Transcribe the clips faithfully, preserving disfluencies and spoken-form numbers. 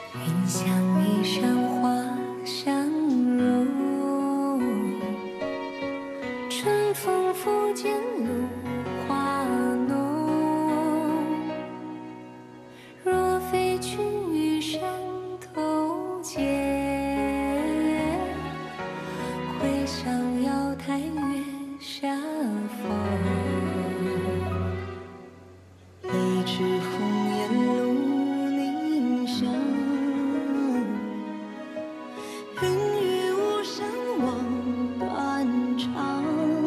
云想衣裳花相融，春风拂槛露华浓。若非群玉山头见，会向瑶台月下逢。 一枝红艳露凝香，云雨巫山望断肠。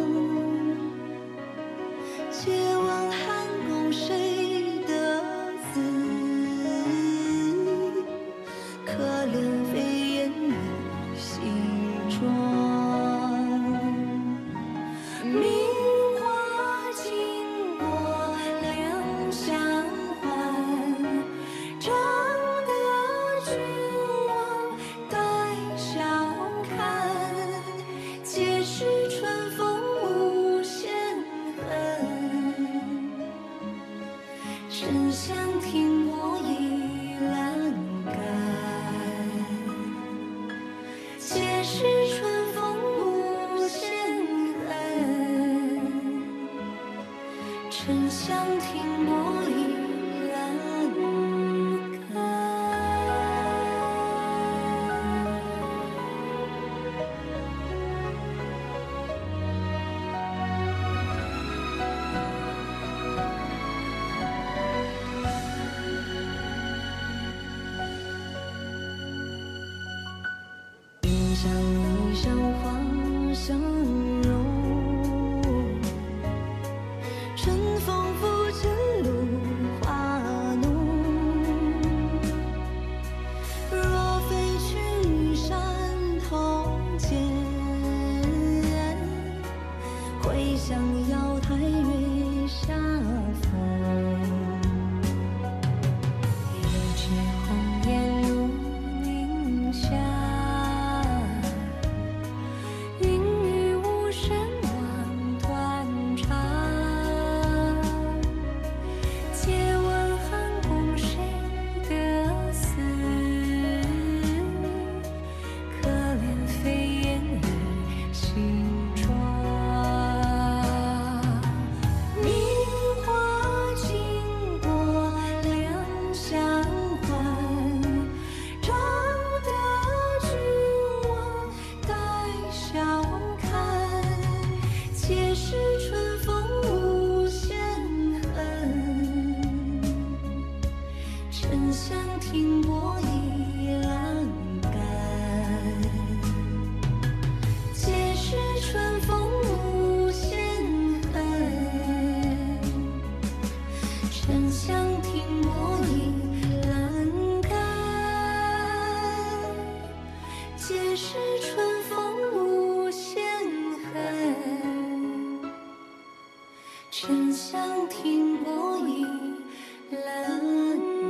借问汉宫谁得似？可怜飞燕倚新妆。名花经过两相还，长得君王待笑看。皆是春风无限恨，沉香停泊倚栏杆。皆是春风无限恨，沉香停泊倚栏杆。云想衣裳花相融，春风拂槛露华浓。若非群山头见，会向瑶台月下逢。 一枝红艳露凝香，云雨巫山望断肠。借问汉宫谁得似？可怜飞燕倚新妆。名花经过两相还，长得君王待笑看。皆是春风无限恨，沉香停泊倚栏杆。皆是春风无限恨，沉香停泊倚栏杆。皆是春风无限恨，沉香停泊倚栏